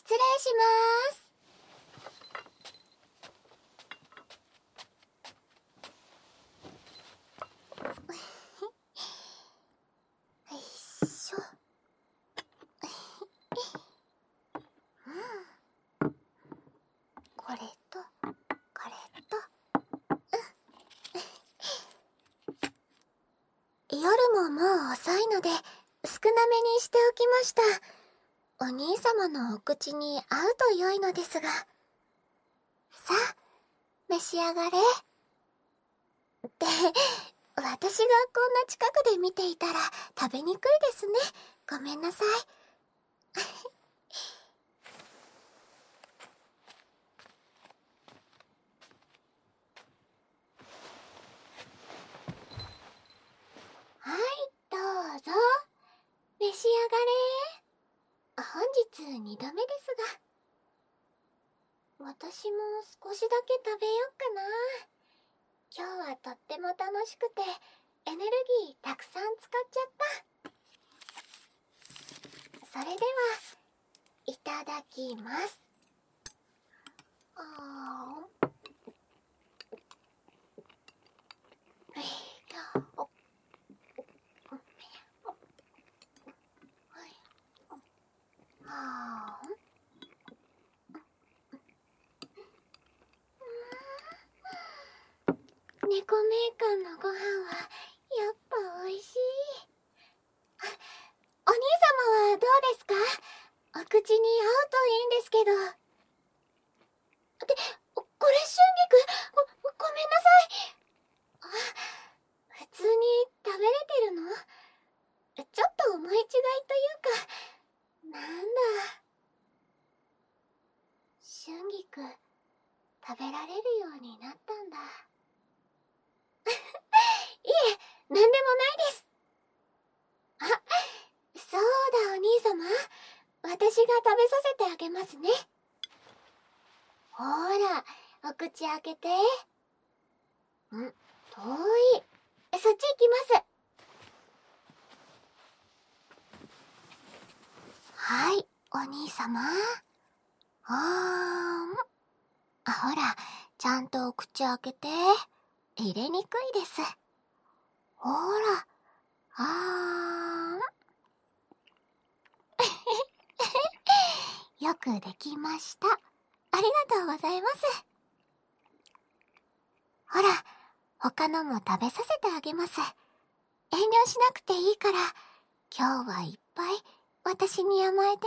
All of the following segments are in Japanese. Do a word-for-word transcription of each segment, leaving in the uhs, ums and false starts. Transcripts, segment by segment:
失礼します。よいしょ。うん、これとこれと、うん、夜ももう遅いので少なめにしておきました。お兄様のお口に合うと良いのですが。さあ、召し上がれ。って私がこんな近くで見ていたら食べにくいですね。ごめんなさい。はい、どうぞ召し上がれ。本日にどめですが、私も少しだけ食べようかな。今日はとっても楽しくてエネルギーたくさん使っちゃった。それではいただきます。あーえーとはー猫メーカーのご飯はやっぱ美味しい。お兄様はどうですか？お口に合うといいんですけど。で、これ春菊、ご、ごめんなさい。あ、普通に食べれてるの？ちょっと思い違いというか、なんだ。春菊、食べられるようになったんだ。いえ、なんでもないです。あ、そうだお兄様。私が食べさせてあげますね。ほら、お口開けて。ん、遠い。そっち行きます。はい、お兄様。あーん。あ、ほら、ちゃんとお口開けて。入れにくいです。ほら、あーん。よくできました。ありがとうございます。ほら、他のも食べさせてあげます。遠慮しなくていいから、今日はいっぱい私に甘えて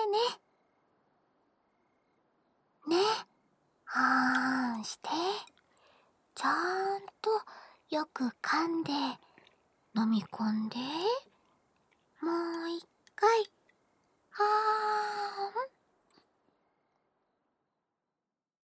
ね。ね。はーんして。ちゃんとよく噛んで、飲み込んで、もう一